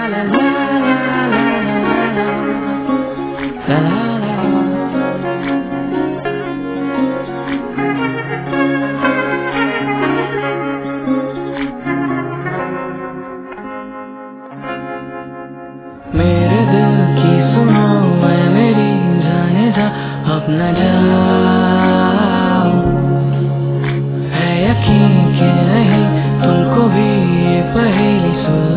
मेरे दिल की सुनो मैं मेरी जाने जा अपना जाओ है यकीन कि नहीं तुमको भी ये पहेली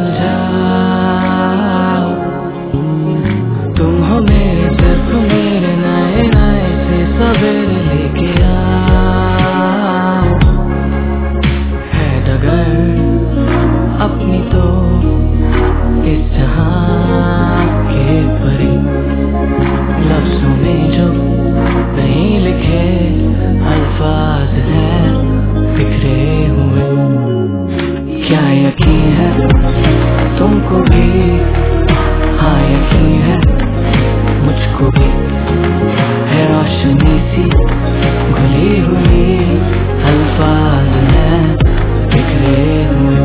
सुलझाओ। तुम हो मेरे सिर्फ मेरे नए नए से सवेरे लेके आओ। है डगर अपनी तो इस जहां के परी लफ्जों में जो नहीं लिखे अल्फाज हैं बिखरे हुए। क्या यकीन है तुमको भी? हाँ यकीन है मुझको भी। है रोशनी सी घुली हुई अल्फाज हैं बिखरे हुए।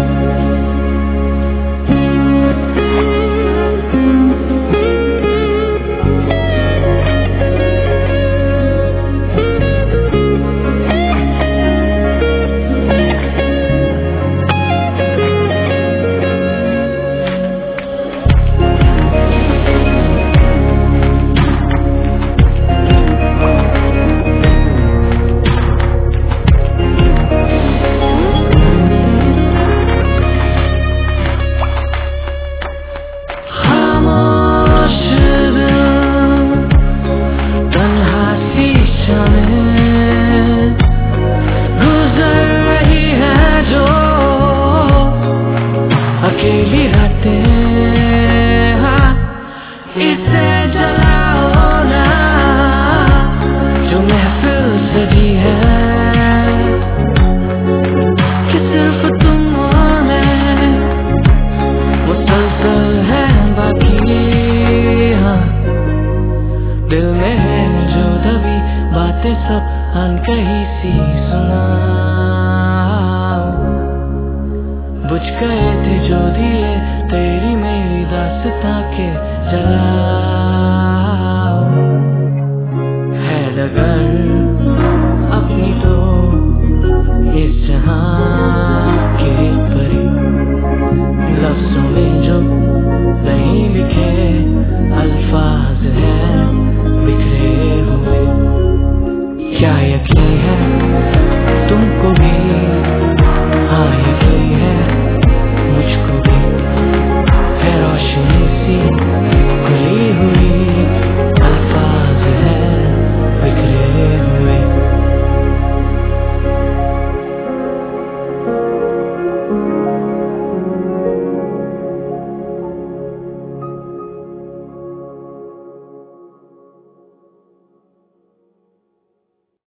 अकेली रातें हाँ इसे जलाओ ना जो महफिल सजी है कि सिर्फ तुम और मैं मुसलसल है बाकी। हाँ दिल में है जो दबी बातें सब अनकही सी सुनाओ। बुझ गए थे जो दिए तेरी मेरी दास्तां के जलाओ। है डगर अपनी तो इस जहां